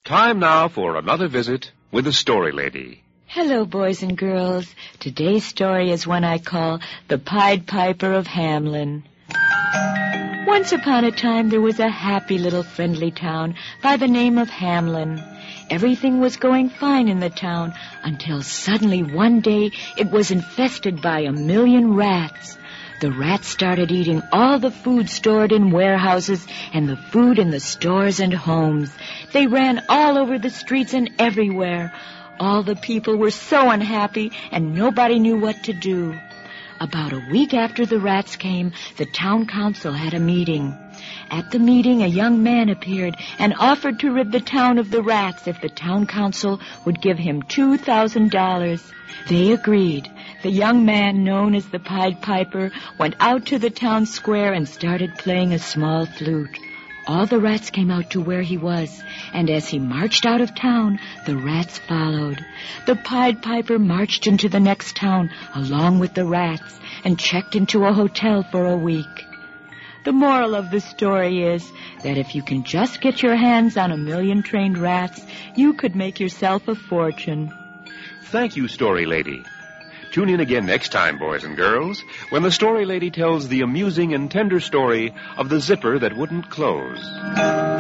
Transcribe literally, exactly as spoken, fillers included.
Time now for another visit with the Story Lady. Hello, boys and girls. Today's story is one I call The Pied Piper of Hamelin. Once upon a time, there was a happy little friendly town by the name of Hamelin. Everything was going fine in the town until suddenly one day it was infested by a million rats. The rats started eating all the food stored in warehouses and the food in the stores and homes. They ran all over the streets and everywhere. All the people were so unhappy and nobody knew what to do. About a week after the rats came, the town council had a meeting. At the meeting, a young man appeared and offered to rid the town of the rats if the town council would give him two thousand dollars. They agreed. The young man, known as the Pied Piper, went out to the town square and started playing a small flute. All the rats came out to where he was, and as he marched out of town, the rats followed. The Pied Piper marched into the next town along with the rats and checked into a hotel for a week. The moral of the story is that if you can just get your hands on a million trained rats, you could make yourself a fortune. Thank you, Story Lady. Tune in again next time, boys and girls, when the Story Lady tells the amusing and tender story of the zipper that wouldn't close.